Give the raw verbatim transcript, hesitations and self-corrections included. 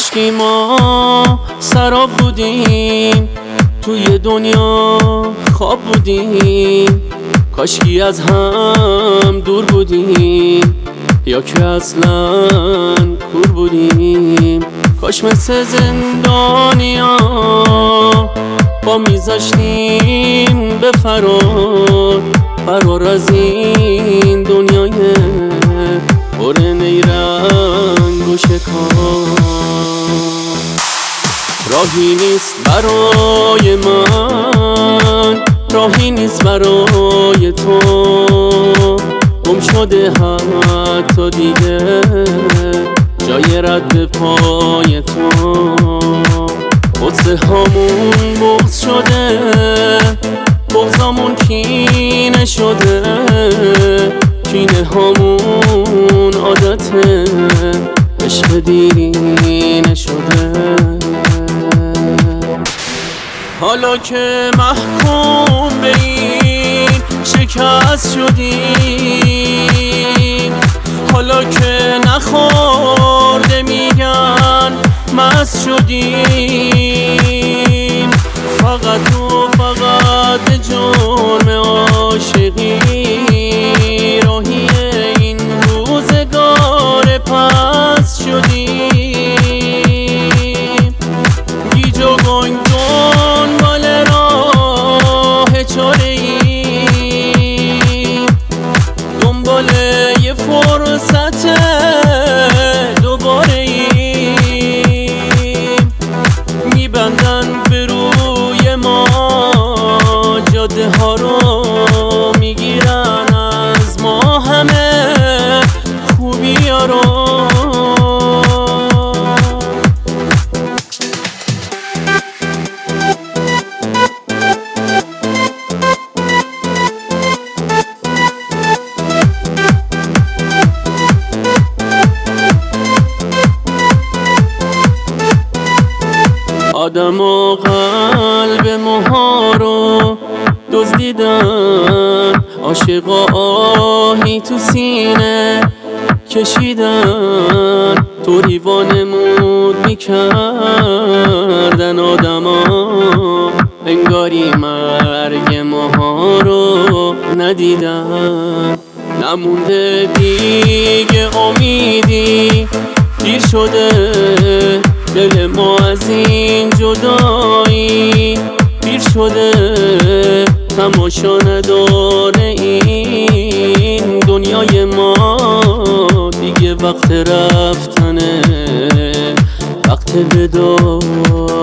کاشکی ما سراب بودیم، توی دنیا خواب بودیم. کاشکی از هم دور بودیم، یا که اصلا کور بودیم. کاش مثل زندانیا با میذاشتیم به فرار، فرار از این دنیای پر نیرنگ و شکار. راهی نیست برای من، راهی نیست برای تو، گم شده حتی دیگه جای رد پای تو. قدسه هامون بغض شده، بغضامون کینه شده، کینه هامون عادته، عشق دیرینه شده. حالا که محکوم به این شکست شدیم، حالا که نخورده میگن مست شدیم، فقط و فقط به جرم عاشقی راهی این روزگار پس شدیم. گیج و گنگ دنبال راه چاره ایم، دنبال یه فرصت دوباره ایم. میبندن به روی ما جاده ها رو، میگیرن از ما همه خوبی ها رو. آدم و قلب ماها رو دزدیدن، عاشق و آهی تو سینه کشیدن، طوری وانمود میکردن آدما، انگاری مرگ ماها رو ندیدن. نمونده دیگه امیدی، دیر شده دل ما از این جدایی، پیر شده تماشا نداره این دنیای ما. دیگه وقت رفتنه، وقت وداع.